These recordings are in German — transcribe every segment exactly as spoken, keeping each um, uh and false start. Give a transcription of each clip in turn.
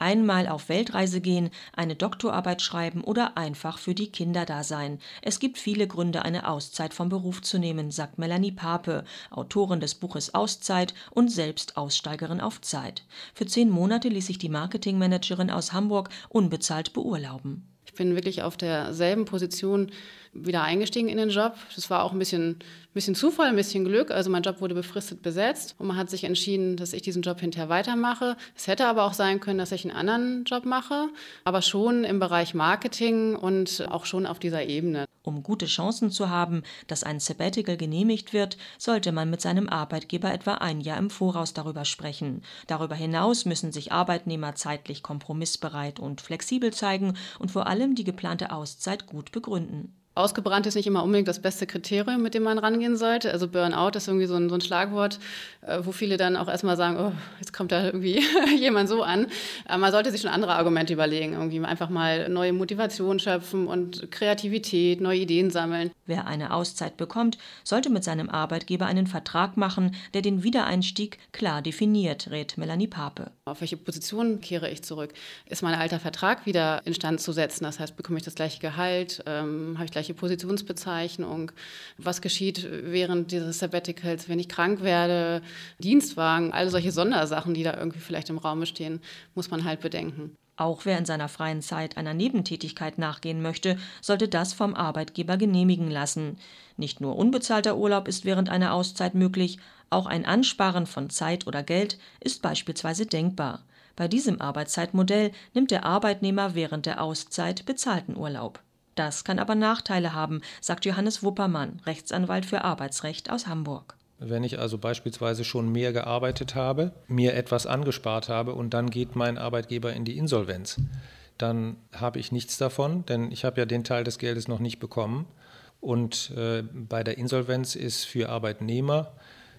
Einmal auf Weltreise gehen, eine Doktorarbeit schreiben oder einfach für die Kinder da sein. Es gibt viele Gründe, eine Auszeit vom Beruf zu nehmen, sagt Melanie Pape, Autorin des Buches Auszeit und selbst Aussteigerin auf Zeit. Für zehn Monate ließ sich die Marketingmanagerin aus Hamburg unbezahlt beurlauben. Ich bin wirklich auf derselben Position wieder eingestiegen in den Job. Das war auch ein bisschen, bisschen Zufall, ein bisschen Glück. Also mein Job wurde befristet besetzt und man hat sich entschieden, dass ich diesen Job hinterher weitermache. Es hätte aber auch sein können, dass ich einen anderen Job mache, aber schon im Bereich Marketing und auch schon auf dieser Ebene. Um gute Chancen zu haben, dass ein Sabbatical genehmigt wird, sollte man mit seinem Arbeitgeber etwa ein Jahr im Voraus darüber sprechen. Darüber hinaus müssen sich Arbeitnehmer zeitlich kompromissbereit und flexibel zeigen und vor allem die geplante Auszeit gut begründen. Ausgebrannt ist nicht immer unbedingt das beste Kriterium, mit dem man rangehen sollte. Also Burnout ist irgendwie so ein, so ein Schlagwort, wo viele dann auch erstmal sagen, oh, jetzt kommt da irgendwie jemand so an. Aber man sollte sich schon andere Argumente überlegen, irgendwie einfach mal neue Motivation schöpfen und Kreativität, neue Ideen sammeln. Wer eine Auszeit bekommt, sollte mit seinem Arbeitgeber einen Vertrag machen, der den Wiedereinstieg klar definiert, rät Melanie Pape. Auf welche Position kehre ich zurück? Ist mein alter Vertrag wieder instand zu setzen? Das heißt, bekomme ich das gleiche Gehalt? Ähm, habe ich gleich Positionsbezeichnung, was geschieht während dieses Sabbaticals, wenn ich krank werde, Dienstwagen, all solche Sondersachen, die da irgendwie vielleicht im Raum stehen, muss man halt bedenken. Auch wer in seiner freien Zeit einer Nebentätigkeit nachgehen möchte, sollte das vom Arbeitgeber genehmigen lassen. Nicht nur unbezahlter Urlaub ist während einer Auszeit möglich, auch ein Ansparen von Zeit oder Geld ist beispielsweise denkbar. Bei diesem Arbeitszeitmodell nimmt der Arbeitnehmer während der Auszeit bezahlten Urlaub. Das kann aber Nachteile haben, sagt Johannes Wuppermann, Rechtsanwalt für Arbeitsrecht aus Hamburg. Wenn ich also beispielsweise schon mehr gearbeitet habe, mir etwas angespart habe und dann geht mein Arbeitgeber in die Insolvenz, dann habe ich nichts davon, denn ich habe ja den Teil des Geldes noch nicht bekommen. Und äh, bei der Insolvenz ist für Arbeitnehmer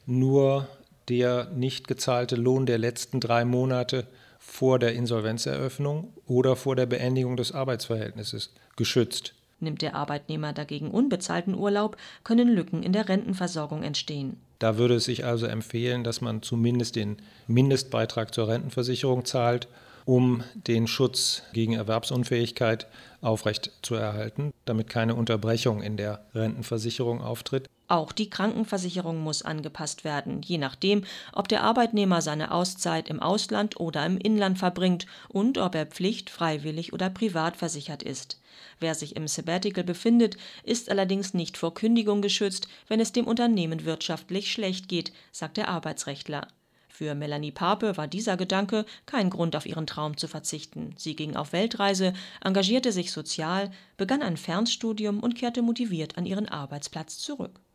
nur der nicht gezahlte Lohn der letzten drei Monate vor der Insolvenzeröffnung oder vor der Beendigung des Arbeitsverhältnisses geschützt. Nimmt der Arbeitnehmer dagegen unbezahlten Urlaub, können Lücken in der Rentenversorgung entstehen. Da würde es sich also empfehlen, dass man zumindest den Mindestbeitrag zur Rentenversicherung zahlt, um den Schutz gegen Erwerbsunfähigkeit aufrechtzuerhalten, damit keine Unterbrechung in der Rentenversicherung auftritt. Auch die Krankenversicherung muss angepasst werden, je nachdem, ob der Arbeitnehmer seine Auszeit im Ausland oder im Inland verbringt und ob er pflicht-, freiwillig oder privat versichert ist. Wer sich im Sabbatical befindet, ist allerdings nicht vor Kündigung geschützt, wenn es dem Unternehmen wirtschaftlich schlecht geht, sagt der Arbeitsrechtler. Für Melanie Pape war dieser Gedanke kein Grund, auf ihren Traum zu verzichten. Sie ging auf Weltreise, engagierte sich sozial, begann ein Fernstudium und kehrte motiviert an ihren Arbeitsplatz zurück.